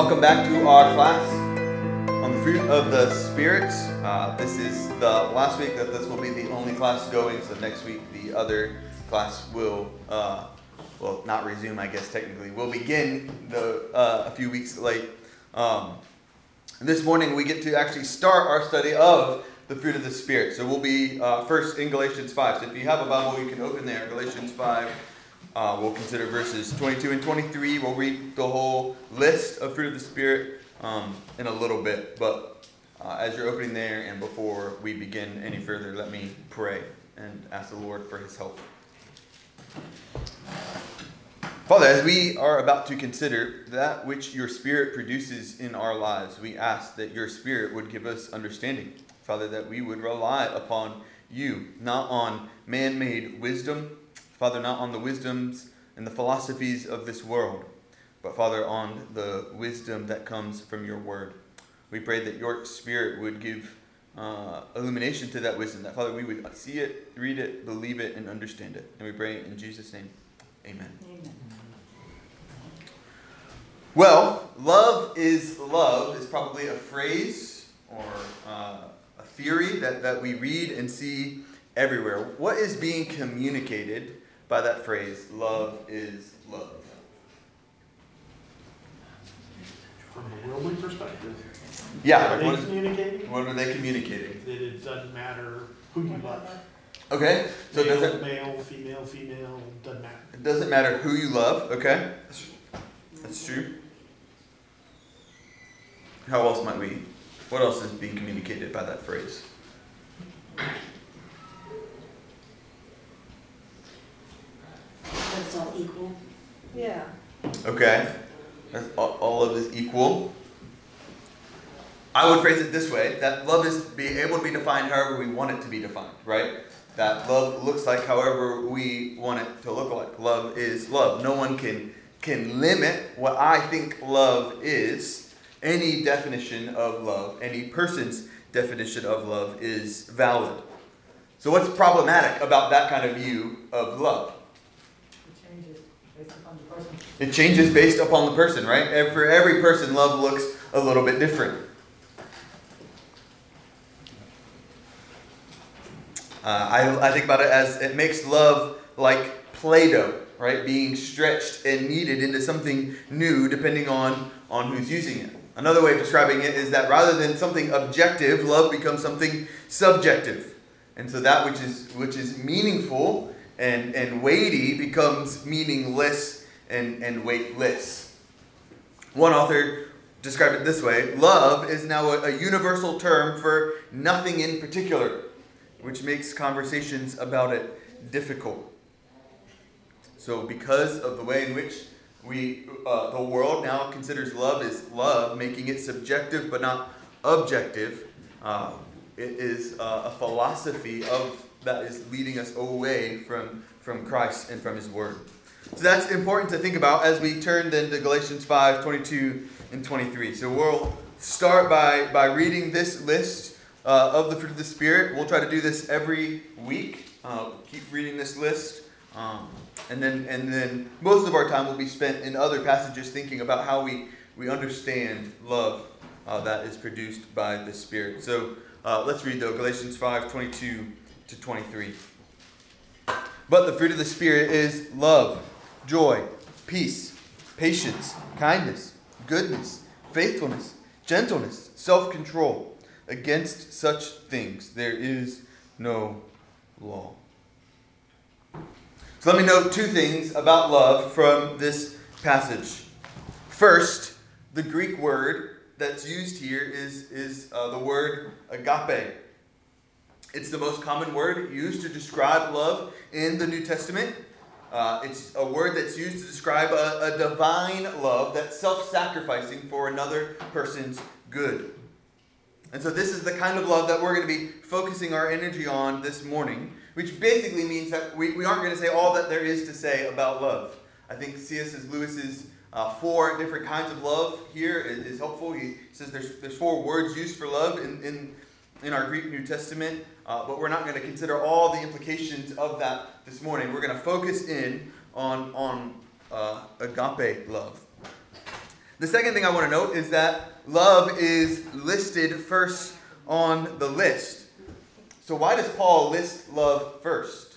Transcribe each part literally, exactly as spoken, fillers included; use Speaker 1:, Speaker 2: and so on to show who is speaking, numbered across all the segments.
Speaker 1: welcome back to our class on the fruit of the Spirit. Uh, this is the last week that this will be the only class going, so next week the other class will, uh, well, not resume, I guess technically. We'll begin the, uh, a few weeks late. Um, this morning we get to actually start our study of the fruit of the Spirit. So we'll be uh, first in Galatians five. So if you have a Bible, you can open there, Galatians five. Uh, we'll consider verses twenty-two and twenty-three. We'll read the whole list of fruit of the Spirit um, in a little bit. But uh, as you're opening there and before we begin any further, let me pray and ask the Lord for his help. Father, as we are about to consider that which your Spirit produces in our lives, we ask that your Spirit would give us understanding. Father, that we would rely upon you, not on man-made wisdom, Father, not on the wisdoms and the philosophies of this world, but Father, on the wisdom that comes from your word. We pray that your Spirit would give uh, illumination to that wisdom, that Father, we would see it, read it, believe it, and understand it. And we pray in Jesus' name, amen. Amen. Well, love is love is probably a phrase or uh, a theory that, that we read and see everywhere. What is being communicated by that phrase, love is love?
Speaker 2: From a worldly perspective?
Speaker 1: Yeah.
Speaker 2: Are they
Speaker 1: what is,
Speaker 2: communicating?
Speaker 1: What are they communicating?
Speaker 2: That it doesn't matter who you love.
Speaker 1: Okay. So
Speaker 2: male,
Speaker 1: does it,
Speaker 2: male, female, female, doesn't matter.
Speaker 1: It doesn't matter who you love, okay? That's true. How else might we? What else is being communicated by that phrase?
Speaker 3: That it's all equal.
Speaker 4: Yeah.
Speaker 1: Okay. That's all, all love is equal. I would phrase it this way, that love is being able to be defined however we want it to be defined, right? That love looks like however we want it to look like. Love is love. No one can can limit what I think love is. Any definition of love, any person's definition of love is valid. So what's problematic about that kind of view of love?
Speaker 4: It changes based upon the person.
Speaker 1: It changes based upon the person, right? And for every person, love looks a little bit different. Uh, I, I think about it as it makes love like Play-Doh, right? Being stretched and kneaded into something new depending on, on who's using it. Another way of describing it is that rather than something objective, love becomes something subjective. And so that which is which is meaningful and, and weighty becomes meaningless and, and weightless. One author described it this way: love is now a, a universal term for nothing in particular, which makes conversations about it difficult. So because of the way in which we uh, the world now considers love as love, making it subjective but not objective, uh, it is uh, a philosophy of that is leading us away from, from Christ and from his word. So that's important to think about as we turn then to Galatians five, twenty-two and twenty-three. So we'll start by, by reading this list uh, of the fruit of the Spirit. We'll try to do this every week. Uh, keep reading this list. Um, and then and then most of our time will be spent in other passages thinking about how we, we understand love uh, that is produced by the Spirit. So uh, let's read though, Galatians five, twenty-two to twenty-three. But the fruit of the Spirit is love, joy, peace, patience, kindness, goodness, faithfulness, gentleness, self-control. Against such things there is no law. So let me note two things about love from this passage. First, the Greek word that's used here is, is uh, the word agape. It's the most common word used to describe love in the New Testament. Uh, it's a word that's used to describe a, a divine love that's self-sacrificing for another person's good. And so this is the kind of love that we're going to be focusing our energy on this morning, which basically means that we, we aren't going to say all that there is to say about love. I think C S Lewis's uh, four different kinds of love here is, is helpful. He says there's there's four words used for love in, in, in our Greek New Testament, uh, but we're not going to consider all the implications of that this morning. We're going to focus in on, on uh, agape love. The second thing I want to note is that love is listed first on the list. So why does Paul list love first?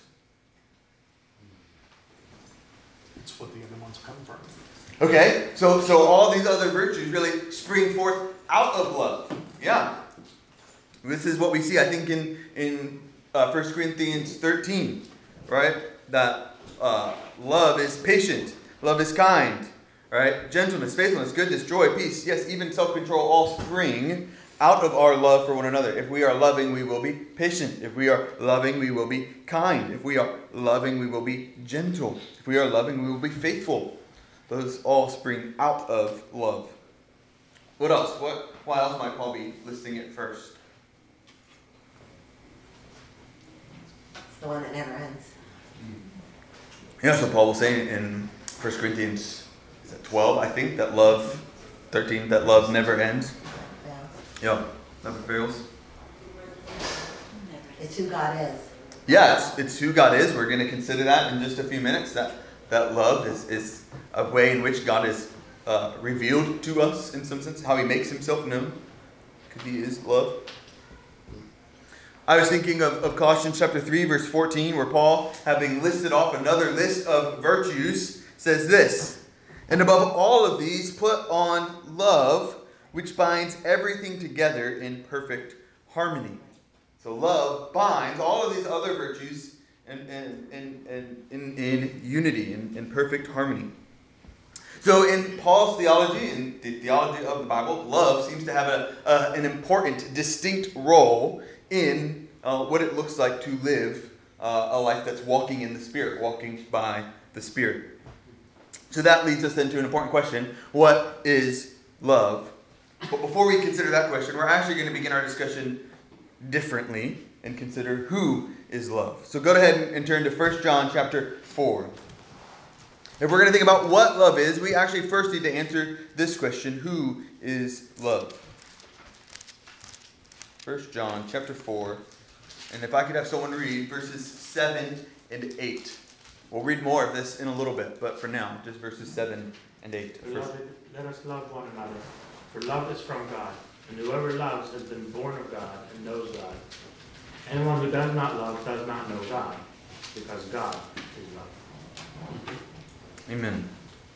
Speaker 2: It's what the other ones come from.
Speaker 1: Okay, so so all these other virtues really spring forth out of love. Yeah. This is what we see, I think, in, in uh, First Corinthians thirteen, right? That uh, love is patient, love is kind, right? Gentleness, faithfulness, goodness, joy, peace, yes, even self-control all spring out of our love for one another. If we are loving, we will be patient. If we are loving, we will be kind. If we are loving, we will be gentle. If we are loving, we will be faithful. Those all spring out of love. What else? What? Why else might Paul be listing it first?
Speaker 3: It's the one that never ends.
Speaker 1: Yeah, that's what Paul was saying in First Corinthians is that twelve, I think, that love, thirteen, that love never ends. Yeah, never fails.
Speaker 3: It's who God is.
Speaker 1: Yeah, it's, it's who God is. We're going to consider that in just a few minutes. That that love is, is a way in which God is uh, revealed to us in some sense, how he makes himself known, because he is love. I was thinking of, of Colossians chapter three, verse fourteen, where Paul, having listed off another list of virtues, says this, "And above all of these, put on love, which binds everything together in perfect harmony." So love binds all of these other virtues in, in, in, in, in, in unity, in, in perfect harmony. So in Paul's theology, in the theology of the Bible, love seems to have a, a, an important, distinct role in uh, what it looks like to live uh, a life that's walking in the Spirit, walking by the Spirit. So that leads us then to an important question. What is love? But before we consider that question, we're actually going to begin our discussion differently and consider who is love. So go ahead and turn to First John chapter four. If we're going to think about what love is, we actually first need to answer this question: who is love? First John chapter four. And if I could have someone read verses seven and eight. We'll read more of this in a little bit, but for now, just verses seven and eight.
Speaker 5: Beloved, let us love one another, for love is from God, and whoever loves has been born of God and knows God. Anyone who does not love does not know God, because God is love.
Speaker 1: Amen.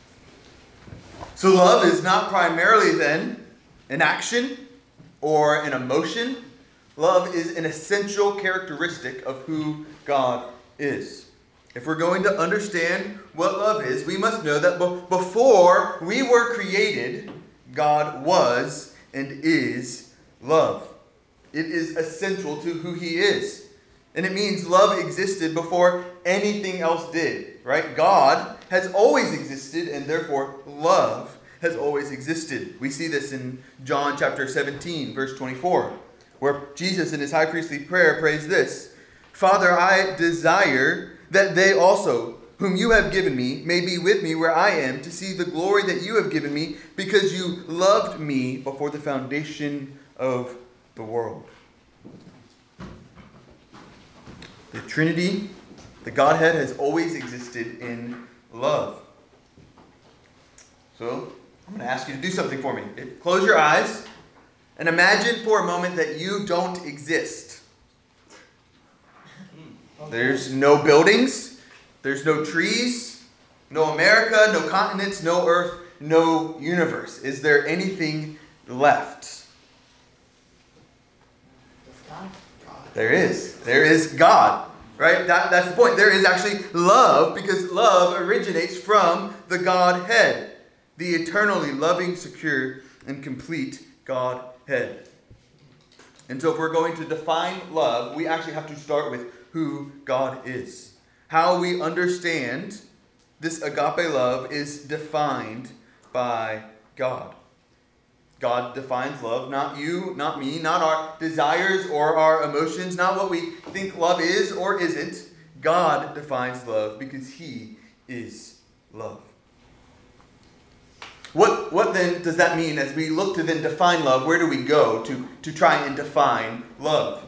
Speaker 1: So love is not primarily then an action or an emotion. Love is an essential characteristic of who God is. If we're going to understand what love is, we must know that be- before we were created, God was and is love. It is essential to who he is. And it means love existed before anything else did, right? God has always existed, and therefore love has always existed. We see this in John chapter seventeen, verse twenty-four, where Jesus in his high priestly prayer prays this: "Father, I desire that they also, whom you have given me, may be with me where I am, to see the glory that you have given me, because you loved me before the foundation of the world." The Trinity, the Godhead, has always existed in love. So, I'm going to ask you to do something for me. Close your eyes and imagine for a moment that you don't exist. There's no buildings, there's no trees, no America, no continents, no earth, no universe. Is there anything left? There is. There is God, right? That, that's the point. There is actually love, because love originates from the Godhead, the eternally loving, secure, and complete Godhead. And so if we're going to define love, we actually have to start with who God is. How we understand this agape love is defined by God. God defines love, not you, not me, not our desires or our emotions, not what we think love is or isn't. God defines love because he is love. What, what then does that mean as we look to then define love? Where do we go to, to try and define love?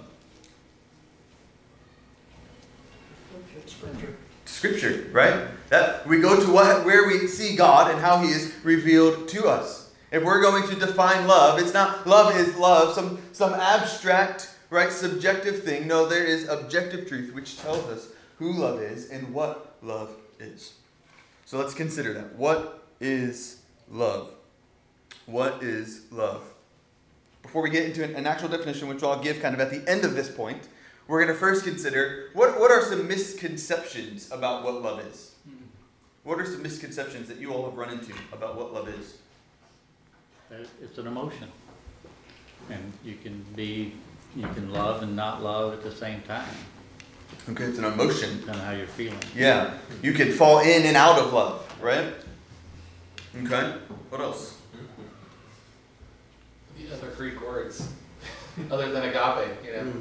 Speaker 2: Scripture.
Speaker 1: Scripture, right? That we go to what, where we see God and how he is revealed to us. If we're going to define love, it's not love is love, some, some abstract, right, subjective thing. No, there is objective truth which tells us who love is and what love is. So let's consider that. What is love? What is love? Before we get into an, an actual definition, which I'll give kind of at the end of this point, we're going to first consider what, what are some misconceptions about what love is? What are some misconceptions that you all have run into about what love is?
Speaker 6: It's an emotion. And you can be, you can love and not love at the same time.
Speaker 1: Okay, it's an emotion.
Speaker 6: Depending on how you're feeling.
Speaker 1: Yeah, you can fall in and out of love, right? Okay, what else?
Speaker 7: The other Greek words, other than agape, you know.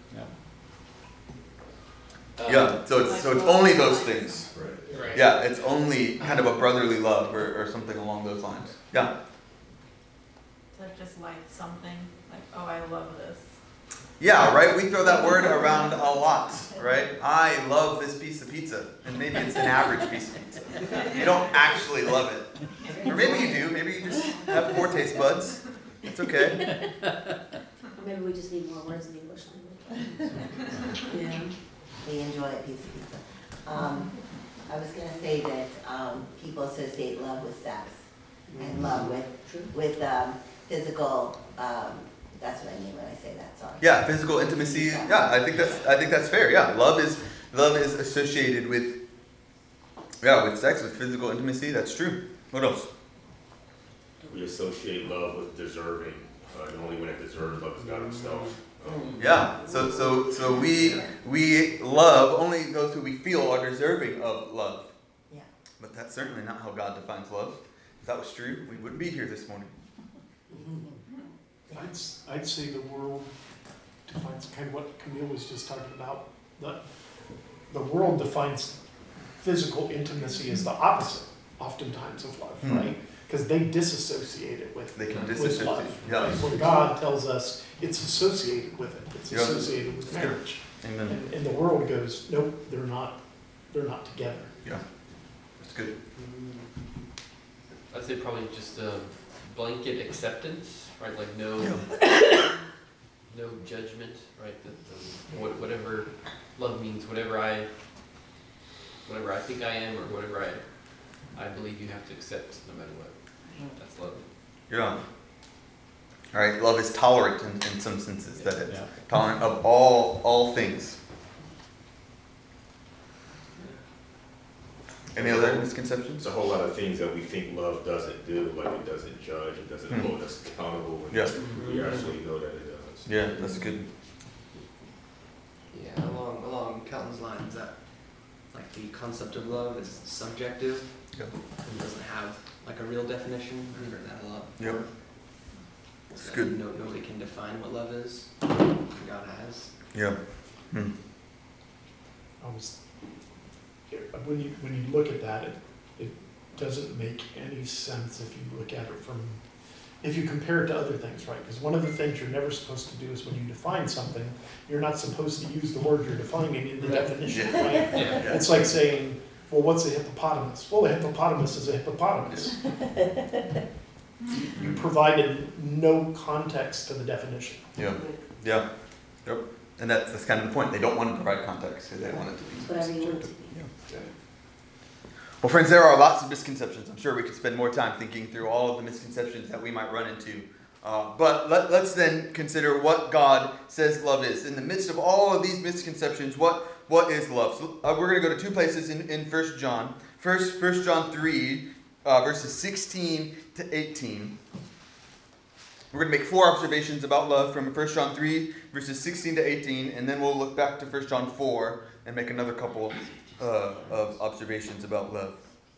Speaker 6: Yeah.
Speaker 7: Um,
Speaker 1: Yeah, so it's so it's only those things.
Speaker 7: Right.
Speaker 1: Yeah, it's only kind of a brotherly love or, or something along those lines. Yeah.
Speaker 8: They're just like something, like, oh, I love this.
Speaker 1: Yeah, right? We throw that word around a lot, right? I love this piece of pizza. And maybe it's an average piece of pizza. You don't actually love it. Or maybe you do. Maybe you just have poor taste buds. It's okay.
Speaker 9: Or maybe we just need more words in the English language.
Speaker 3: Yeah. We enjoy a piece of pizza. Um, I was gonna say that, um, people associate love with sex and love with, with, um, physical, um, that's what I mean when I say that, sorry.
Speaker 1: Yeah, physical intimacy. Yeah, I think that's I think that's fair. Yeah. Love is love is associated with yeah, with sex, with physical intimacy. That's true. What else?
Speaker 10: We associate love with deserving. Uh, the only one that deserves love is God Himself. Um,
Speaker 1: Yeah. So so so we we love only those who we feel are deserving of love.
Speaker 3: Yeah.
Speaker 1: But that's certainly not how God defines love. If that was true, we wouldn't be here this morning.
Speaker 2: I'd, s- I'd say the world defines kind of what Camille was just talking about. The, the world defines physical intimacy as the opposite, oftentimes, of love,
Speaker 1: Hmm.
Speaker 2: right? Because they disassociate it with,
Speaker 1: They can
Speaker 2: with
Speaker 1: disassociate.
Speaker 2: love.
Speaker 1: Yeah.
Speaker 2: Right? Where God tells us it's associated with it. It's
Speaker 1: Yeah.
Speaker 2: associated with
Speaker 1: That's good.
Speaker 2: marriage.
Speaker 1: Amen.
Speaker 2: And, and the world goes, nope, they're not. They're not together.
Speaker 1: Yeah. That's good.
Speaker 7: I'd say probably just a blanket acceptance, right? Like no,
Speaker 1: Yeah.
Speaker 7: no judgment, right? That um, what, whatever love means, whatever I, whatever I think I am, or whatever I, I believe you have to accept, no matter what. That's love.
Speaker 1: Yeah. All right. Love is tolerant in, in some senses. That it's
Speaker 6: Yeah.
Speaker 1: tolerant of all all things. Any other misconceptions?
Speaker 10: It's a whole lot of things that we think love doesn't do, like it doesn't judge, it doesn't
Speaker 1: Hmm.
Speaker 10: hold us accountable. when
Speaker 1: Yeah.
Speaker 10: We actually know that it does.
Speaker 1: Yeah, that's good.
Speaker 11: Yeah, along along Kelton's lines, that like the concept of love is subjective
Speaker 1: Yeah.
Speaker 11: and doesn't have like a real definition. We've heard that a lot.
Speaker 1: Yep.
Speaker 11: before.
Speaker 1: It's
Speaker 11: So
Speaker 1: good.
Speaker 11: No, nobody can define what love is. God has.
Speaker 1: Yeah. Hmm.
Speaker 2: I was, when you, when you look at that, it, it doesn't make any sense if you look at it from, if you compare it to other things, right? Because one of the things you're never supposed to do is when you define something, you're not supposed to use the word you're defining in the
Speaker 7: Right.
Speaker 2: definition,
Speaker 1: Yeah.
Speaker 2: right?
Speaker 7: Yeah.
Speaker 2: It's like saying, well, what's a hippopotamus? Well, a hippopotamus is a hippopotamus. You provided no context to the definition.
Speaker 1: Yeah. Yeah. Yep. And that's that's kind of the point. They don't want to provide context. They want it to be
Speaker 9: Whatever you want it to
Speaker 1: subjective.
Speaker 9: be.
Speaker 1: Yeah. Well, friends, there are lots of misconceptions. I'm sure we could spend more time thinking through all of the misconceptions that we might run into. Uh, but let, let's then consider what God says love is. In the midst of all of these misconceptions, what, what is love? So, uh, we're going to go to two places in, in First John. First, First John three, uh, verses sixteen to eighteen. We're going to make four observations about love from First John three, verses sixteen to eighteen, and then we'll look back to First John four and make another couple uh, of observations about love.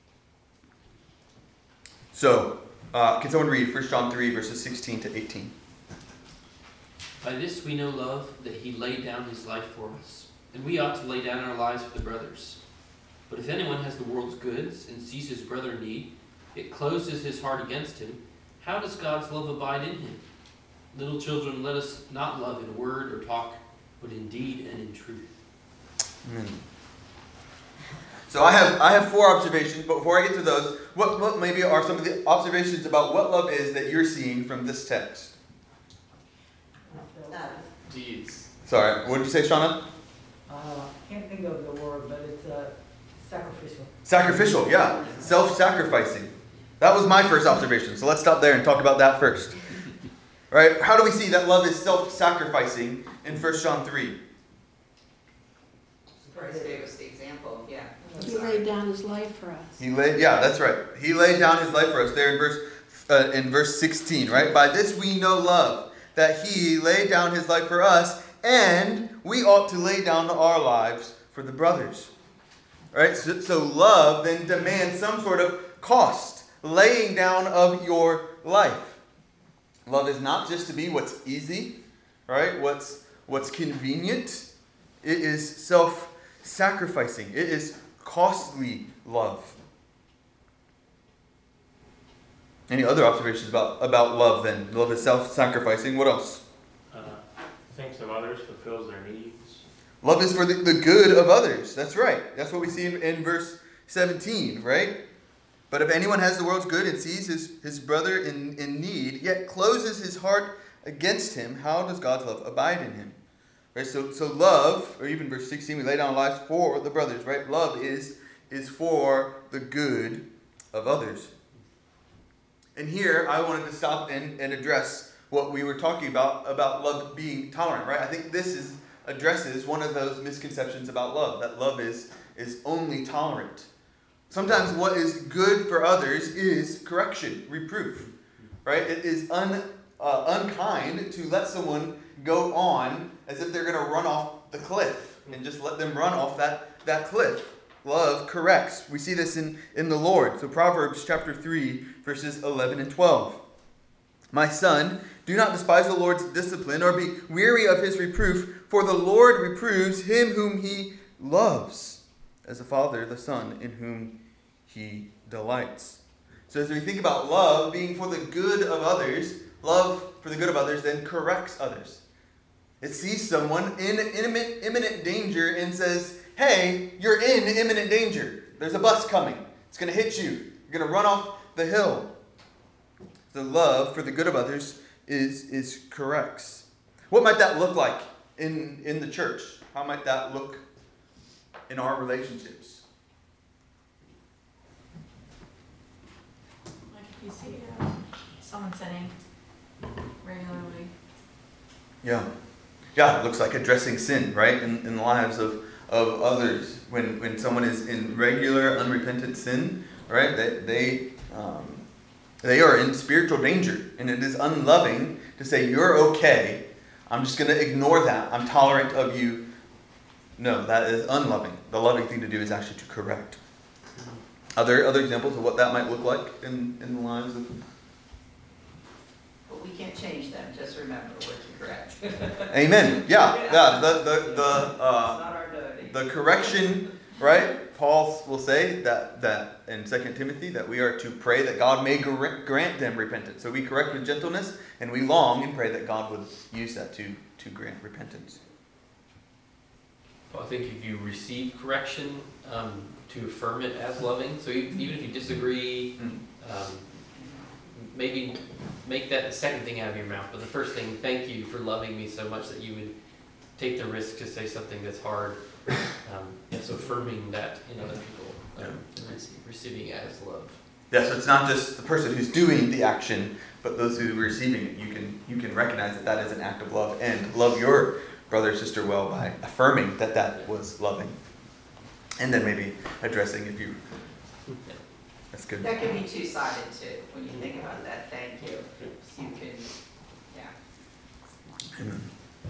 Speaker 1: So, uh, can someone read First John three, verses sixteen to eighteen?
Speaker 12: By this we know love, that he laid down his life for us, and we ought to lay down our lives for the brothers. But if anyone has the world's goods and sees his brother in need, it closes his heart against him. How does God's love abide in him? Little children, let us not love in word or talk, but in deed and in truth.
Speaker 1: Amen. So I have I have four observations, but before I get to those, what, what maybe are some of the observations about what love is that you're seeing from this text?
Speaker 7: Deeds.
Speaker 1: Sorry, what did you say, Shauna?
Speaker 4: Uh, can't think of the word, but it's uh, sacrificial.
Speaker 1: Sacrificial, yeah. Self-sacrificing. That was my first observation, so let's stop there and talk about that first. Right? How do we see that love is self-sacrificing in First John three?
Speaker 13: Christ gave us the example, yeah.
Speaker 9: He laid down his life for us.
Speaker 1: He laid, yeah, that's right. He laid down his life for us. There in verse uh, in verse sixteen, right? By this we know love, that he laid down his life for us, and we ought to lay down our lives for the brothers. Right? So, so love then demands some sort of cost, laying down of your life. Love is not just to be what's easy, right? What's what's convenient. It is self-sacrificing. It is costly love. Any other observations about, about love then? Love is self-sacrificing. What else?
Speaker 5: Uh, thinks of others, fulfills their needs.
Speaker 1: Love is for the, the good of others. That's right. That's what we see in, in verse seventeen, right? But if anyone has the world's good and sees his, his brother in, in need, yet closes his heart against him, how does God's love abide in him? Right? So, so love, or even verse sixteen, we lay down our lives for the brothers, right? Love is, is for the good of others. And here, I wanted to stop and, and address what we were talking about, about love being tolerant, right? I think this is addresses one of those misconceptions about love, that love is, is only tolerant. Sometimes what is good for others is correction, reproof, right? It is un, uh, unkind to let someone go on as if they're going to run off the cliff and just let them run off that, that cliff. Love corrects. We see this in, in the Lord. So Proverbs chapter three, verses eleven and twelve. My son, do not despise the Lord's discipline or be weary of his reproof, for the Lord reproves him whom he loves, as a father the son in whom he delights. So as we think about love being for the good of others, love for the good of others then corrects others. It sees someone in imminent, imminent danger and says, hey, you're in imminent danger. There's a bus coming. It's going to hit you. You're going to run off the hill. The love for the good of others is, is corrects. What might that look like in, in the church? How might that look in our relationships?
Speaker 8: Like if you see uh, someone sinning regularly.
Speaker 1: Yeah. Yeah, it looks like addressing sin, right? In, in the lives of, of others. When when someone is in regular, unrepentant sin, right? They, they, um, they are in spiritual danger. And it is unloving to say, you're okay. I'm just going to ignore that. I'm tolerant of you. No, that is unloving. The loving thing to do is actually to correct. Are there other examples of what that might look like in, in the lives of...
Speaker 13: But we can't change them, just remember what to correct.
Speaker 1: Amen. Yeah, yeah. The the the uh,
Speaker 13: It's not our duty.
Speaker 1: the correction, right? Paul will say that that in Second Timothy that we are to pray that God may gr- grant them repentance. So we correct with gentleness, and we long and pray that God would use that to to grant repentance.
Speaker 7: Well, I think if you receive correction, um, to affirm it as loving. So even if you disagree, um, maybe make that the second thing out of your mouth. But the first thing, thank you for loving me so much that you would take the risk to say something that's hard. Um, and so affirming that in other people, um, and receiving it as love.
Speaker 1: Yeah, so it's not just the person who's doing the action, but those who are receiving it. You can you can recognize that that is an act of love and love your brother or sister well by affirming that that was loving. And then maybe addressing if you... That's good.
Speaker 13: That can be two-sided too, when you think about that, thank you. So you can, yeah.
Speaker 1: Amen.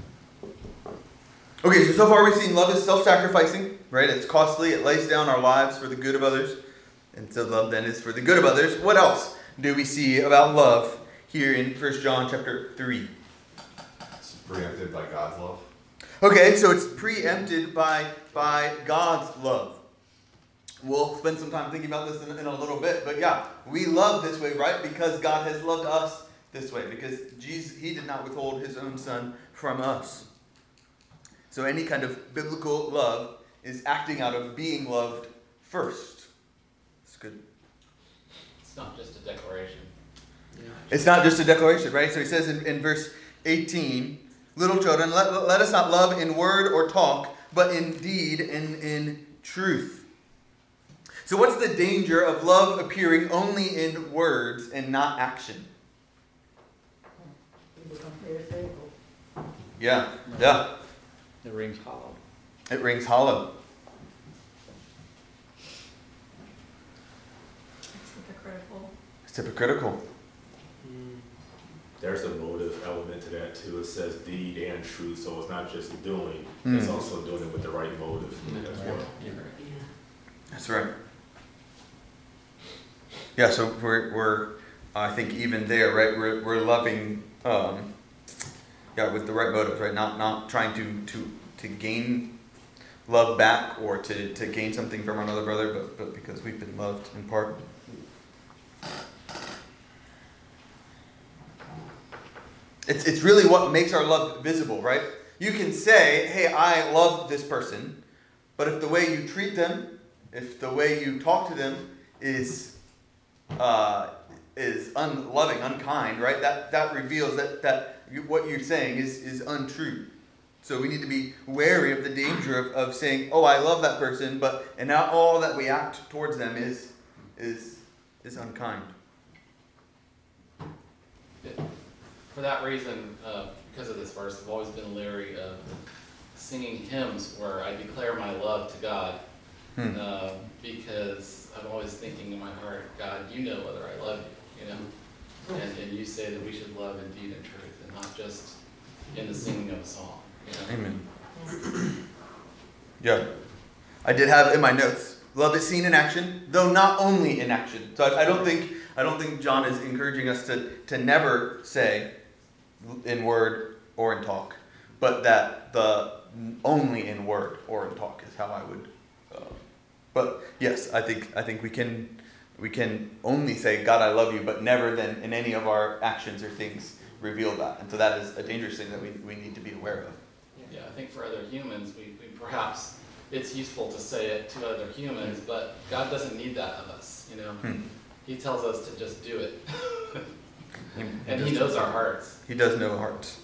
Speaker 1: Okay, so so far we've seen love is self-sacrificing, right? It's costly. It lays down our lives for the good of others. And so love then is for the good of others. What else do we see about love here in First John chapter three?
Speaker 10: It's preempted by God's love.
Speaker 1: Okay, so it's preempted by, by God's love. We'll spend some time thinking about this in, in a little bit. But yeah, we love this way, right? Because God has loved us this way. Because Jesus, he did not withhold his own son from us. So any kind of biblical love is acting out of being loved first. It's good.
Speaker 14: It's not just a declaration.
Speaker 1: It's not just a declaration, right? So he says in, in verse eighteen, little children, let, let us not love in word or talk, but in deed and in truth. So what's the danger of love appearing only in words and not action?
Speaker 4: It becomes pharisaical.
Speaker 1: Yeah, yeah.
Speaker 6: It rings hollow.
Speaker 1: It rings hollow.
Speaker 8: It's hypocritical.
Speaker 1: It's hypocritical.
Speaker 10: There's a motive element to that too. It says deed and truth, so it's not just doing,
Speaker 1: Mm.
Speaker 10: it's also doing it with the right motive as well.
Speaker 1: That's right. Yeah, so we're, we're I think even there, right, we're, we're loving, um, yeah, with the right motives, right, not not trying to, to, to gain love back or to, to gain something from another brother, but, but because we've been loved in part. It's it's really what makes our love visible, right? You can say, hey, I love this person, but if the way you treat them, if the way you talk to them is uh, is unloving, unkind, right? That that reveals that that you, what you're saying is is untrue. So we need to be wary of the danger of, of saying, oh, I love that person, but and now all that we act towards them is is is unkind.
Speaker 14: For that reason, uh, because of this verse, I've always been leery of singing hymns where I declare my love to God,
Speaker 1: Hmm.
Speaker 14: uh, because I'm always thinking in my heart, God, you know whether I love you, you know, and, and you say that we should love in deed and truth, and not just in the singing of a song. You know?
Speaker 1: Amen. Yeah. I did have in my notes, love is seen in action, though not only in action. So I, I don't think I don't think John is encouraging us to, to never say in word or in talk, but that the only in word or in talk is how I would. Uh, but yes, I think I think we can we can only say God I love you, but never then in any of our actions or things reveal that, and so that is a dangerous thing that we, we need to be aware of.
Speaker 14: Yeah, I think for other humans, we, we perhaps it's useful to say it to other humans, but God doesn't need that of us. You know,
Speaker 1: Hmm.
Speaker 14: He tells us to just do it,
Speaker 1: He,
Speaker 14: and
Speaker 1: he
Speaker 14: He
Speaker 1: does-
Speaker 14: knows our hearts.
Speaker 1: He does know hearts.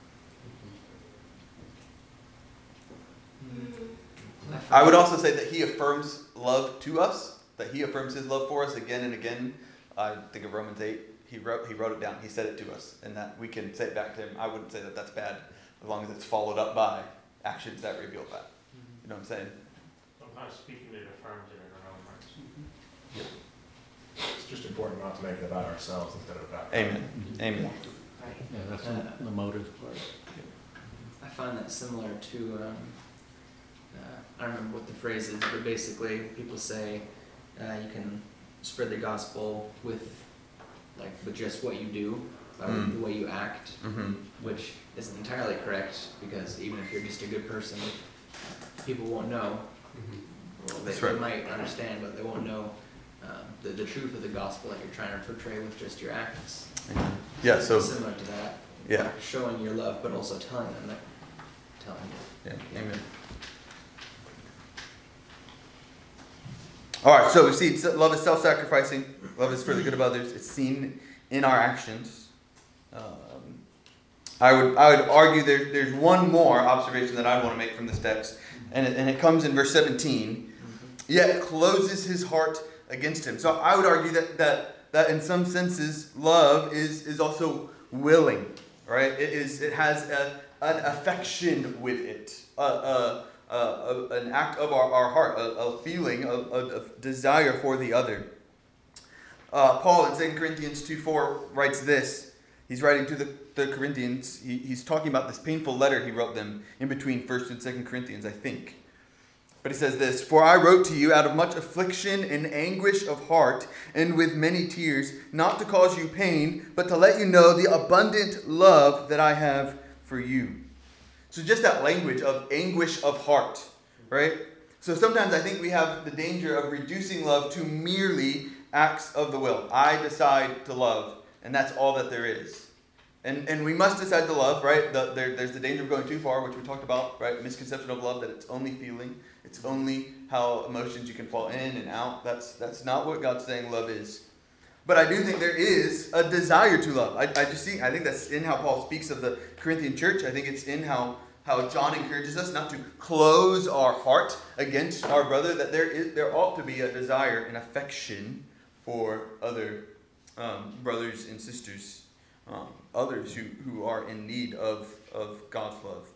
Speaker 1: I would also say that he affirms love to us, that he affirms his love for us again and again. I think of Romans eight. He wrote he wrote it down. He said it to us, and that we can say it back to him. I wouldn't say that that's bad, as long as it's followed up by actions that reveal that. You know what I'm saying?
Speaker 5: Sometimes speaking it affirms it in our own hearts.
Speaker 15: It's just important not to make it about ourselves instead of about God.
Speaker 1: Amen. Amen.
Speaker 6: Yeah, that's the, the motive part.
Speaker 11: I find that similar to, um, uh, I don't remember what the phrase is, but basically people say uh, you can spread the gospel with, like, with just what you do, by
Speaker 1: Mm.
Speaker 11: the way you act,
Speaker 1: Mm-hmm.
Speaker 11: which isn't entirely correct, because even if you're just a good person, people won't know. Well, they,
Speaker 1: That's right.
Speaker 11: they might understand, but they won't know um, the, the truth of the gospel that you're trying to portray with just your acts.
Speaker 1: Amen. Yeah. So
Speaker 11: Similar to that.
Speaker 1: yeah.
Speaker 11: Showing your love, but also telling them that, telling them.
Speaker 1: Yeah. Amen. All right. So we see so love is self-sacrificing. Love is for the good of others. It's seen in our actions. Um, I would I would argue there, there's one more observation that I want to make from this text, and it, and it comes in verse seventeen. Yet closes his heart against him. So I would argue that that that in some senses love is is also willing, right? It is it has a, an affection with it, a, a, a, a, an act of our, our heart, a, a feeling of, of, of desire for the other. Uh, Paul in Second Corinthians two four writes this. He's writing to the, the Corinthians. He, he's talking about this painful letter he wrote them in between First and Second Corinthians, I think. But he says this, "For I wrote to you out of much affliction and anguish of heart, and with many tears, not to cause you pain, but to let you know the abundant love that I have for you." So just that language of anguish of heart, right? So sometimes I think we have the danger of reducing love to merely acts of the will. I decide to love, and that's all that there is. And and we must decide to love, right? The, there, there's the danger of going too far, which we talked about, right? Misconception of love, that it's only feeling. It's only how emotions you can fall in and out. That's that's not what God's saying love is. But I do think there is a desire to love. I, I just see, I think that's in how Paul speaks of the Corinthian church. I think it's in how, how John encourages us not to close our heart against our brother, that there is there ought to be a desire and affection for other um, brothers and sisters, um, others who, who are in need of, of God's love.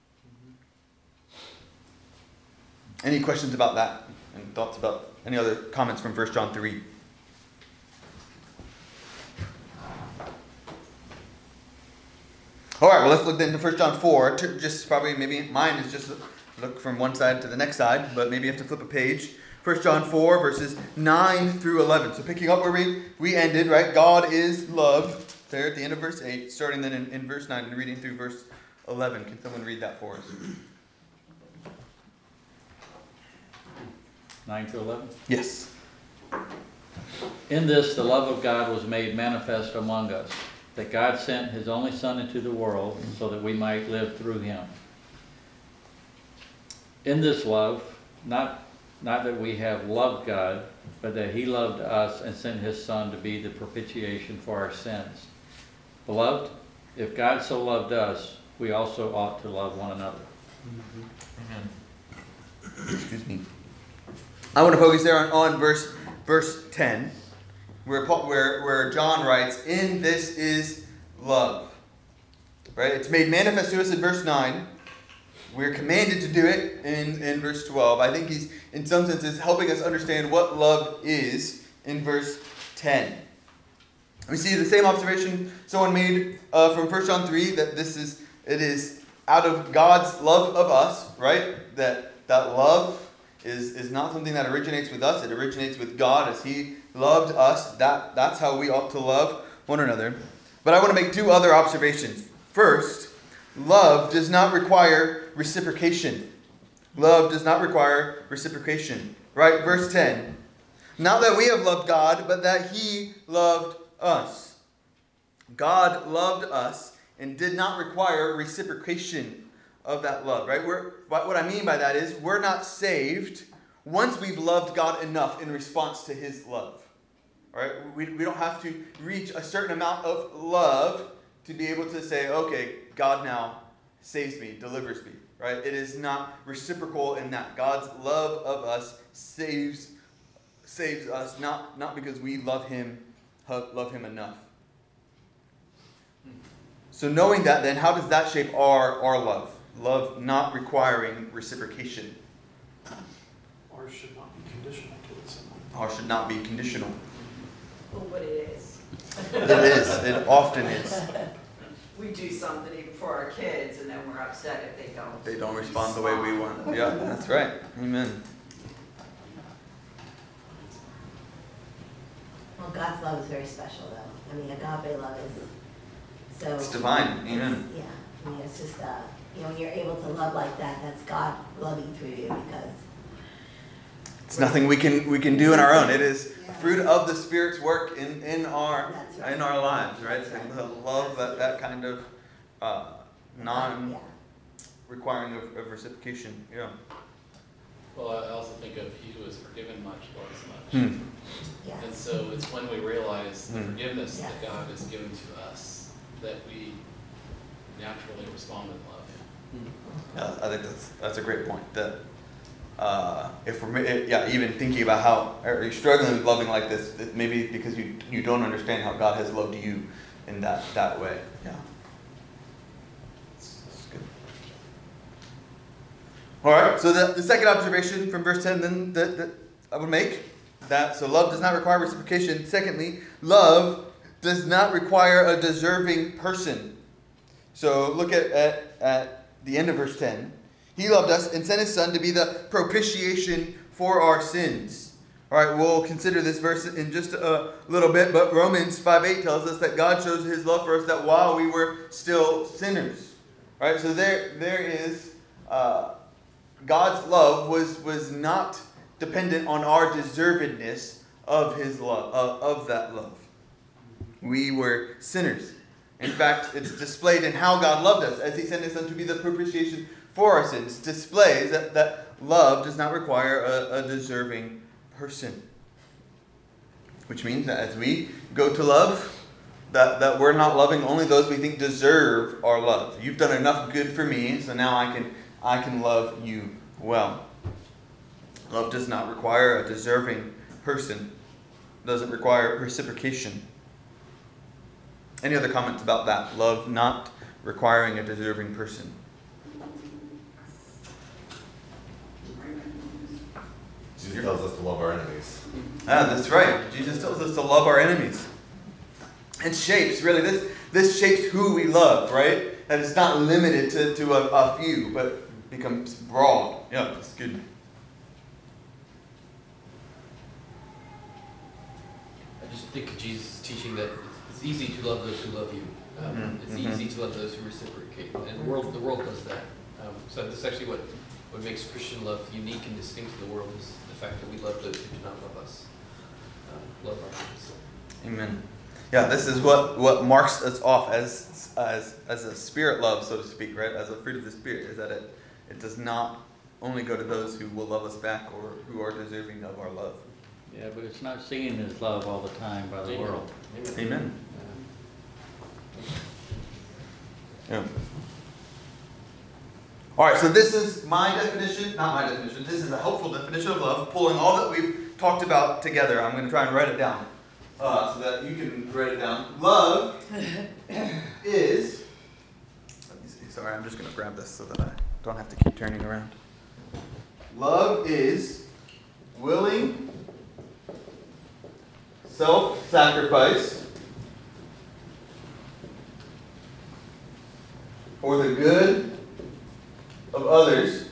Speaker 1: Any questions about that? And thoughts about any other comments from First John three? All right, well, let's look then to First John four. Just probably, maybe mine is just look from one side to the next side, but maybe you have to flip a page. First John four, verses nine through eleven. So picking up where we, we ended, right? God is love. There at the end of verse eight, starting then in, in verse nine and reading through verse eleven. Can someone read that for us?
Speaker 6: nine to eleven?
Speaker 1: Yes.
Speaker 6: In this, the love of God was made manifest among us, that God sent his only Son into the world so that we might live through him. In this love, not, not that we have loved God, but that he loved us and sent his Son to be the propitiation for our sins. Beloved, if God so loved us, we also ought to love one another.
Speaker 1: Mm-hmm. Excuse me. I want to focus there on, on verse verse ten, where Paul, where where John writes, "In this is love." Right? It's made manifest to us in verse nine. We're commanded to do it in, in verse twelve. I think he's, in some senses, helping us understand what love is in verse ten. We see the same observation someone made uh, from First John three, that this is it is out of God's love of us, right? That that love is, is not something that originates with us. It originates with God as he loved us. That, that's how we ought to love one another. But I want to make two other observations. First, love does not require reciprocation. Love does not require reciprocation. Right? Verse ten. Not that we have loved God, but that he loved us. God loved us and did not require reciprocation of that love, right? We're, what I mean by that is we're not saved once we've loved God enough in response to his love. All right? We, we don't have to reach a certain amount of love to be able to say, okay, God now saves me, delivers me, right? It is not reciprocal in that. God's love of us saves saves us, not, not because we love him, love him enough. So knowing that, then, how does that shape our, our love? Love not requiring reciprocation.
Speaker 2: Ours should not be conditional towards someone.
Speaker 1: Ours should not be conditional.
Speaker 13: Oh, but it is.
Speaker 1: It is. It often is.
Speaker 13: We do something even for our kids, and then we're upset if they don't.
Speaker 1: They don't respond the way we want. Yeah, that's right. Amen.
Speaker 3: Well, God's love is very special, though. I mean, agape love is so...
Speaker 1: It's divine. Amen.
Speaker 3: Yeah. I mean, it's just, uh, you know, when you're able to love like that, that's God loving through you, because...
Speaker 1: It's nothing we can we can do in our own. It is yeah. fruit of the Spirit's work in, in our right. in our lives, right? That's right. The love, that, that kind of uh, non yeah. requiring of, of reciprocation. Yeah.
Speaker 14: Well, I also think of he who is forgiven much loves much.
Speaker 1: Hmm.
Speaker 3: Yes.
Speaker 14: And so it's when we realize the
Speaker 1: hmm.
Speaker 14: forgiveness
Speaker 3: yes.
Speaker 14: that God has given to us that we naturally respond with love.
Speaker 1: Hmm. Yeah, I think that's that's a great point. That uh, if we're yeah even thinking about how are you struggling with loving like this, it maybe because you you don't understand how God has loved you in that that way. Yeah. All right, so the, the second observation from verse ten then that, that I would make, that so love does not require reciprocation. Secondly, love does not require a deserving person. So look at, at, at the end of verse ten. He loved us and sent his Son to be the propitiation for our sins. All right, we'll consider this verse in just a little bit, but Romans five eight tells us that God shows his love for us that while we were still sinners. All right, so there there is... Uh, God's love was, was not dependent on our deservedness of his love, of, of that love. We were sinners. In fact, it's displayed in how God loved us, as he sent his Son to be the propitiation for our sins displays that, that love does not require a, a deserving person. Which means that as we go to love, that, that we're not loving only those we think deserve our love. You've done enough good for me, so now I can I can love you well. Love does not require a deserving person. It doesn't require reciprocation. Any other comments about that? Love not requiring a deserving person.
Speaker 15: Jesus tells us to love our enemies.
Speaker 1: Ah, that's right. Jesus tells us to love our enemies. It shapes, really, this this shapes who we love, right? That it's not limited to, to a, a few, but becomes broad. Yeah, that's good.
Speaker 12: I just think of Jesus' teaching that it's easy to love those who love you. Um,
Speaker 1: Mhm,
Speaker 12: it's
Speaker 1: mhm.
Speaker 12: easy to love those who reciprocate, and the world the world does that. Um, so that's actually what, what makes Christian love unique and distinct to the world is the fact that we love those who do not love us. Um, love our enemies.
Speaker 1: Amen. Yeah, this is what, what marks us off as as as a spirit love, so to speak, right? As a fruit of the Spirit, is that it it does not only go to those who will love us back or who are deserving of our love.
Speaker 6: Yeah, but it's not seen as love all the time by the
Speaker 12: Amen.
Speaker 6: world.
Speaker 12: Amen.
Speaker 1: Amen. Yeah. All right, so this is my definition, not my definition. This is a helpful definition of love, pulling all that we've talked about together. I'm going to try and write it down uh, so that you can write it down. Love is. Let me see. Sorry, I'm just going to grab this so that I don't have to keep turning around. Love is willing self-sacrifice for the good of others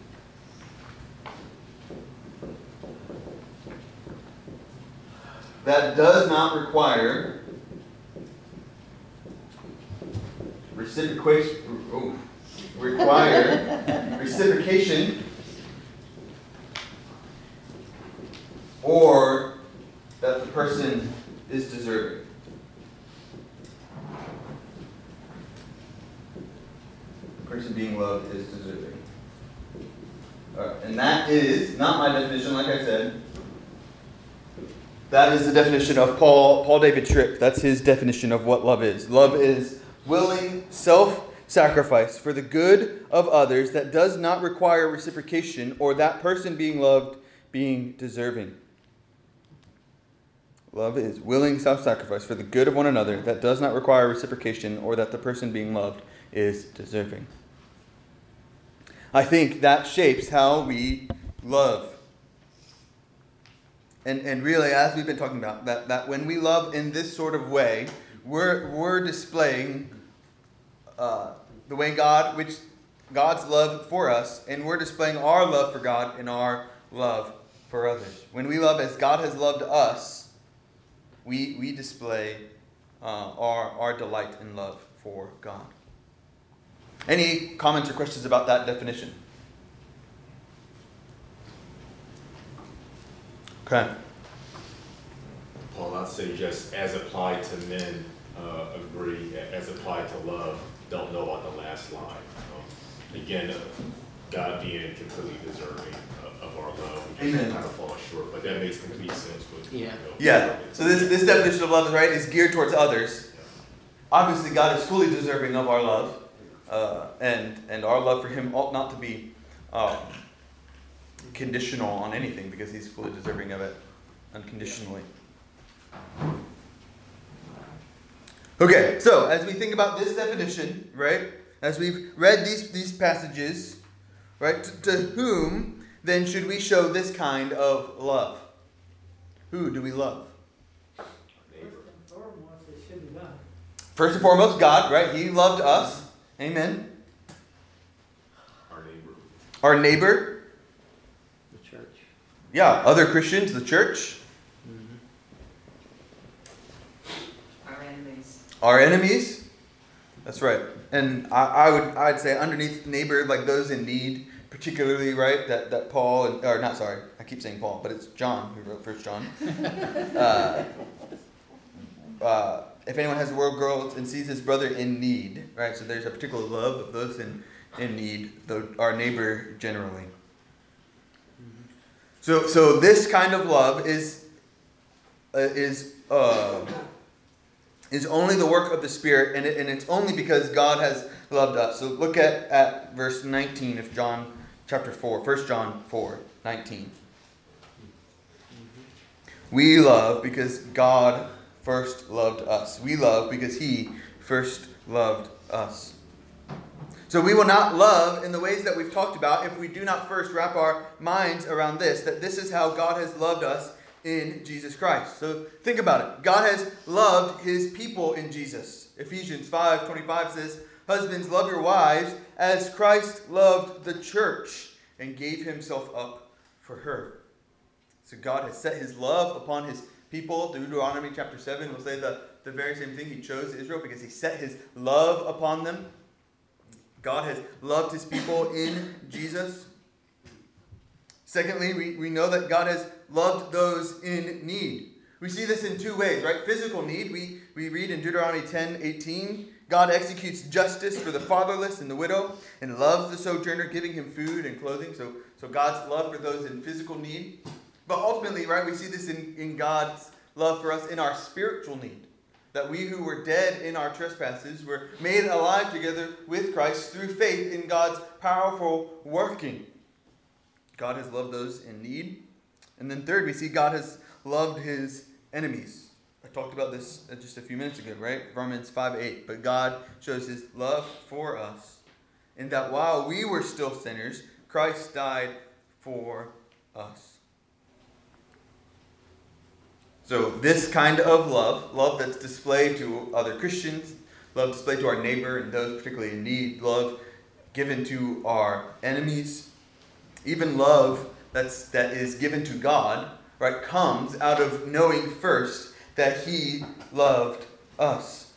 Speaker 1: that does not require reciprocation, oh, require reciprocation or that the person is deserving. The person being loved is deserving. All right, and that is not my definition, like I said. That is the definition of Paul Paul David Tripp. That's his definition of what love is. Love is willing self-sacrifice for the good of others that does not require reciprocation or that person being loved being deserving. Love is willing self-sacrifice for the good of one another that does not require reciprocation or that the person being loved is deserving. I think that shapes how we love. And and really, as we've been talking about, that, that when we love in this sort of way, we're we're displaying uh, the way God, which God's love for us, and we're displaying our love for God in our love for others. When we love as God has loved us, we we display uh, our our delight and love for God. Any comments or questions about that definition? Okay.
Speaker 10: Paul, I'd say just as applied to men, uh, agree, as applied to love, don't know about the last line. Um, again, uh, God being completely deserving of, of our love, we just
Speaker 1: Amen.
Speaker 10: kind of fall short, but that makes complete sense with,
Speaker 11: Yeah.
Speaker 10: you know,
Speaker 1: Yeah. So this this definition of love, right, is geared towards others. Obviously, God is fully deserving of our love, uh, and and our love for Him ought not to be um, conditional on anything because He's fully deserving of it unconditionally. Okay, so as we think about this definition, right, as we've read these these passages, right, to, to whom then should we show this kind of love? Who do we love? First and foremost, God, right? He loved us. Amen.
Speaker 10: our neighbor.
Speaker 1: Our neighbor.
Speaker 6: The church.
Speaker 1: Yeah, other Christians, the church.
Speaker 13: Our enemies.
Speaker 1: Our enemies. That's right. And I, I would I'd say underneath neighbor, like those in need, particularly, right? That that Paul and or not sorry, I keep saying Paul, but it's John who wrote First John. uh, uh, if anyone has a world girl and sees his brother in need, right? So there's a particular love of those in, in need, the, our neighbor generally. So, so this kind of love is uh, is uh, is only the work of the Spirit, and, it, and it's only because God has loved us. So look at, at verse nineteen of John chapter four, First John four, nineteen. We love because God first loved us. We love because He first loved us. So we will not love in the ways that we've talked about if we do not first wrap our minds around this, that this is how God has loved us in Jesus Christ. So think about it. God has loved His people in Jesus. Ephesians five twenty-five says, "Husbands, love your wives as Christ loved the church and gave Himself up for her." So God has set His love upon His people. Deuteronomy chapter seven will say the, the very same thing. He chose Israel because He set His love upon them. God has loved His people in Jesus. Secondly, we, we know that God has loved those in need. We see this in two ways, right? Physical need. We, we read in Deuteronomy ten eighteen, God executes justice for the fatherless and the widow and loves the sojourner, giving him food and clothing. So, so God's love for those in physical need. But ultimately, right, we see this in, in God's love for us in our spiritual need. That we who were dead in our trespasses were made alive together with Christ through faith in God's powerful working. God has loved those in need. And then third, we see God has loved His enemies. I talked about this just a few minutes ago, right? Romans five eight. But God shows His love for us in that while we were still sinners, Christ died for us. So this kind of love, love that's displayed to other Christians, love displayed to our neighbor and those particularly in need, love given to our enemies, even love that's that is given to God, right, comes out of knowing first that He loved us.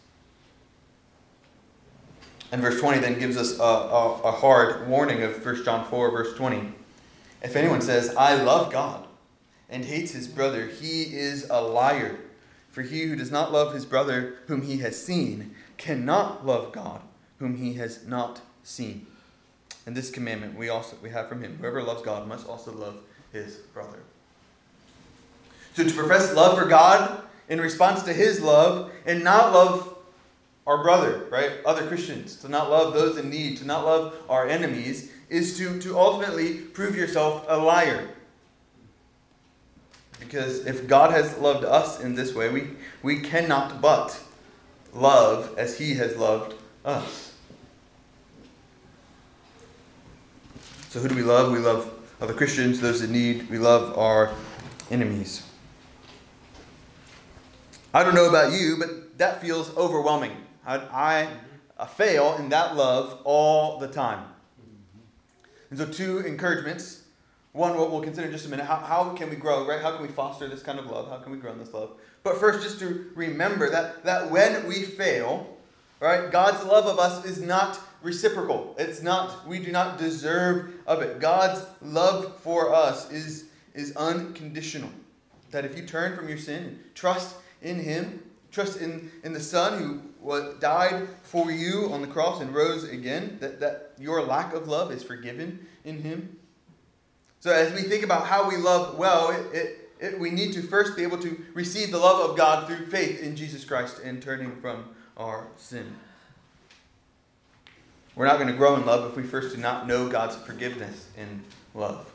Speaker 1: And verse twenty then gives us a, a, a hard warning of First John four, verse twenty. If anyone says, "I love God," and hates his brother, he is a liar. For he who does not love his brother whom he has seen cannot love God whom he has not seen. And this commandment we also we have from Him: whoever loves God must also love his brother. So to profess love for God in response to His love and not love our brother, right, other Christians, to not love those in need, to not love our enemies, is to, to ultimately prove yourself a liar. Because if God has loved us in this way, we, we cannot but love as He has loved us. So who do we love? We love other Christians, those in need. We love our enemies. I don't know about you, but that feels overwhelming. I, I, I fail in that love all the time. And so two encouragements. One, what we'll consider in just a minute. How, how can we grow, right? How can we foster this kind of love? How can we grow in this love? But first, just to remember that, that when we fail, right, God's love of us is not reciprocal. It's not, we do not deserve of it. God's love for us is, is unconditional. That if you turn from your sin and trust in Him, trust in, in the Son who what, died for you on the cross and rose again, that, that your lack of love is forgiven in Him. So as we think about how we love well, it, it, it, we need to first be able to receive the love of God through faith in Jesus Christ and turning from our sin. We're not going to grow in love if we first do not know God's forgiveness in love.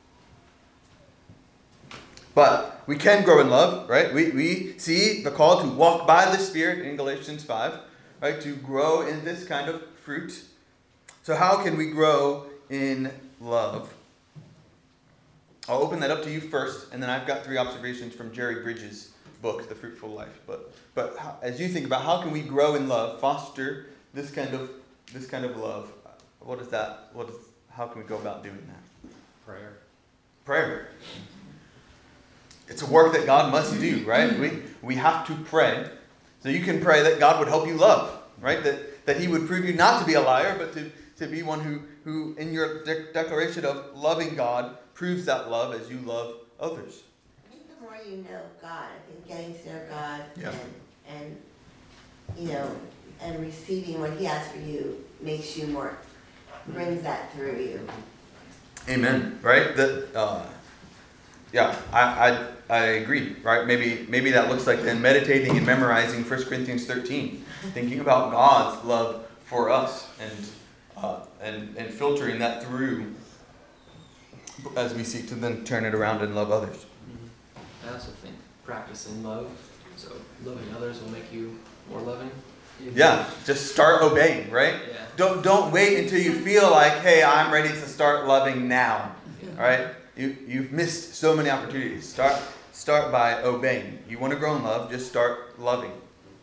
Speaker 1: But we can grow in love, right? We, we see the call to walk by the Spirit in Galatians five, right? To grow in this kind of fruit. So how can we grow in love? I'll open that up to you first, and then I've got three observations from Jerry Bridges' book, The Fruitful Life. But but how, as you think about how can we grow in love, foster this kind of this kind of love, what is that? What is how can we go about doing that?
Speaker 6: Prayer.
Speaker 1: Prayer. It's a work that God must do, right? We we have to pray. So you can pray that God would help you love, right? That that He would prove you not to be a liar, but to, to be one who, who in your de- declaration of loving God proves that love as you love others.
Speaker 3: I think the more you know God, I think getting to know God
Speaker 1: Yeah.
Speaker 3: and, and, you know, and receiving what He has for you makes you more brings that through you.
Speaker 1: Amen. Right? The, uh, yeah, I, I I agree. Right? Maybe maybe that looks like then meditating and memorizing First Corinthians thirteen, thinking about God's love for us, and uh, and and filtering that through as we seek to then turn it around and love others.
Speaker 11: I also think practicing love, so loving others will make you more loving.
Speaker 1: Yeah, just start obeying, right?
Speaker 11: Yeah.
Speaker 1: Don't don't wait until you feel like, hey, I'm ready to start loving now. All right? You you've missed so many opportunities. Start start by obeying. You want to grow in love, just start loving.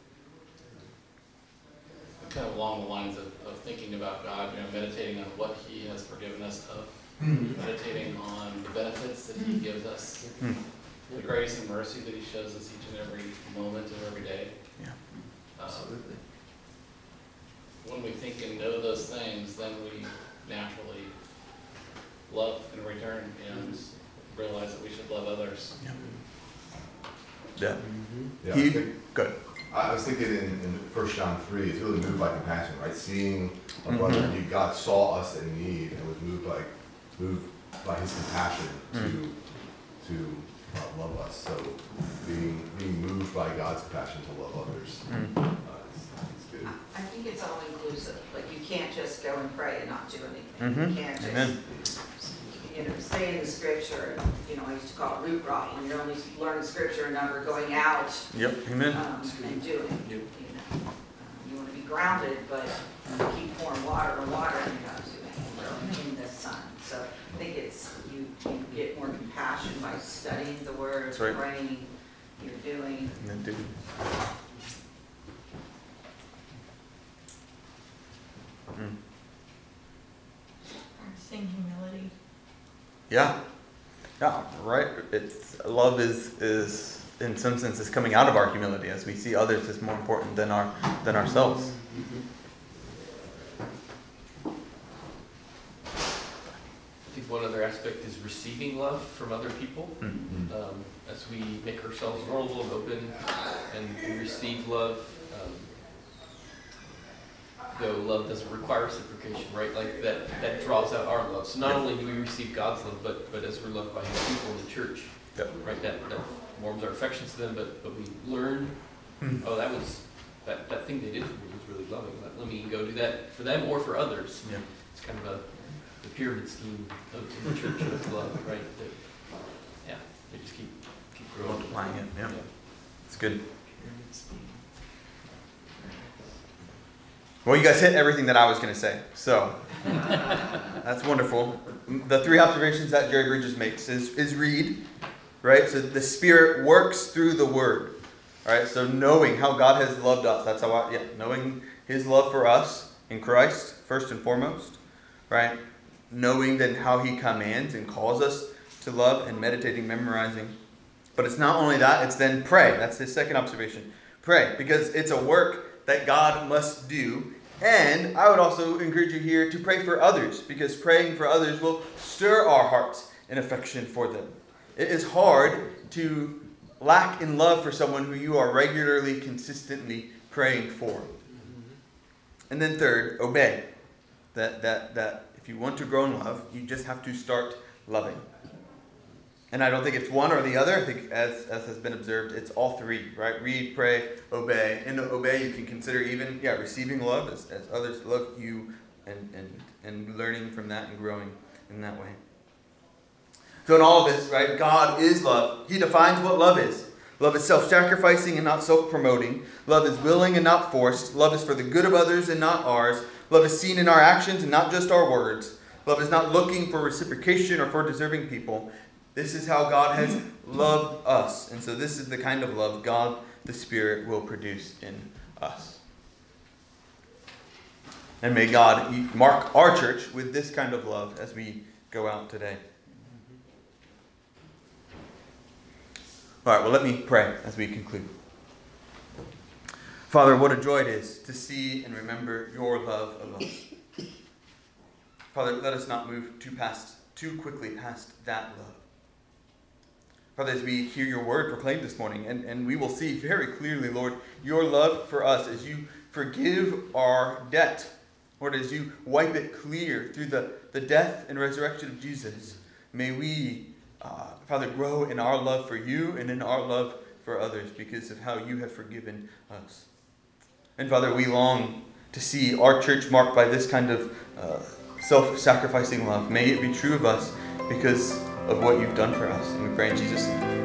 Speaker 14: Kind of along the lines of, of thinking about God, you know, meditating on what He has forgiven us of,
Speaker 1: Mm-hmm.
Speaker 14: meditating on the benefits that He gives us,
Speaker 1: Mm.
Speaker 14: the grace and mercy that He shows us each and every moment of every day.
Speaker 1: Yeah.
Speaker 14: Um,
Speaker 11: Absolutely.
Speaker 14: When we think and know those things, then we naturally love in return and realize that we should love others.
Speaker 1: Yeah. Yeah.
Speaker 15: Yeah, I
Speaker 1: He,
Speaker 15: was think-
Speaker 1: good.
Speaker 15: I was thinking in, in First John three, it's really moved by compassion, right? Seeing a
Speaker 1: Mhm.
Speaker 15: brother, he, God saw us in need and was moved by, moved by his compassion to,
Speaker 1: Mm.
Speaker 15: to uh, love us. So being, being moved by God's compassion to love others,
Speaker 1: Mm.
Speaker 15: uh, is, is good.
Speaker 13: I think it's all inclusive, like you can't just go and pray and not do anything.
Speaker 1: Mhm.
Speaker 13: You can't just,
Speaker 1: Amen.
Speaker 13: you know, stay in the scripture, and, you know, I used to call it root rotting, you're only learning scripture and never going out,
Speaker 1: Yep. Amen.
Speaker 13: um, and doing, you know. Um, You wanna be grounded, but you keep pouring water and water and you're not doing it in the sun. So I think it's, you, you get more compassion by studying the word,
Speaker 1: That's right.
Speaker 13: praying, you're doing.
Speaker 1: And then do. Mm.
Speaker 8: Practicing humility.
Speaker 1: Yeah. Yeah, right. It's love is is in some sense is coming out of our humility as we see others as more important than our than ourselves.
Speaker 12: I think one other aspect is receiving love from other people.
Speaker 1: Mm.
Speaker 12: Um, as we make ourselves vulnerable and open and we receive love, um, though love doesn't require reciprocation, right? Like that, that draws out our love. So not only do we receive God's love, but, but as we're loved by His people in the church,
Speaker 1: Yep.
Speaker 12: right? That, that warms our affections to them, but, but we learn,
Speaker 1: Mm.
Speaker 12: oh, that was, that, that thing they did for me was really loving. Let, let me go do that for them or for others.
Speaker 1: Yeah.
Speaker 12: It's kind of a, the pyramid scheme of in the church of love, right? That, yeah, they just keep, keep growing.
Speaker 1: Multiplying it. Yeah. It's good. Well, you guys hit everything that I was going to say, so that's wonderful. The three observations that Jerry Bridges makes is, is read, right? So the Spirit works through the Word, right? So knowing how God has loved us, that's how I, yeah, knowing His love for us in Christ, first and foremost, right? Knowing then how He commands and calls us to love and meditating, memorizing. But it's not only that, it's then pray. That's his second observation. Pray, because it's a work that God must do. And I would also encourage you here to pray for others, because praying for others will stir our hearts in affection for them. It is hard to lack in love for someone who you are regularly, consistently praying for. And then third, obey. That, that, that if you want to grow in love, you just have to start loving. And I don't think it's one or the other. I think, as, as has been observed, it's all three, right? Read, pray, obey. In obey, you can consider even, yeah, receiving love as, as others love you, and, and, and learning from that and growing in that way. So in all of this, right, God is love. He defines what love is. Love is self-sacrificing and not self-promoting. Love is willing and not forced. Love is for the good of others and not ours. Love is seen in our actions and not just our words. Love is not looking for reciprocation or for deserving people. This is how God has loved us. And so this is the kind of love God, the Spirit, will produce in us. And may God mark our church with this kind of love as we go out today. All right, well, let me pray as we conclude. Father, what a joy it is to see and remember your love of us. Father, let us not move too past, too quickly past that love. Father, as we hear your word proclaimed this morning, and, and we will see very clearly, Lord, your love for us as you forgive our debt Lord, as you wipe it clear through the, the death and resurrection of Jesus, may we, uh, Father, grow in our love for you and in our love for others because of how you have forgiven us. And Father, we long to see our church marked by this kind of uh, self-sacrificing love. May it be true of us because of what you've done for us. And we pray in Jesus' name.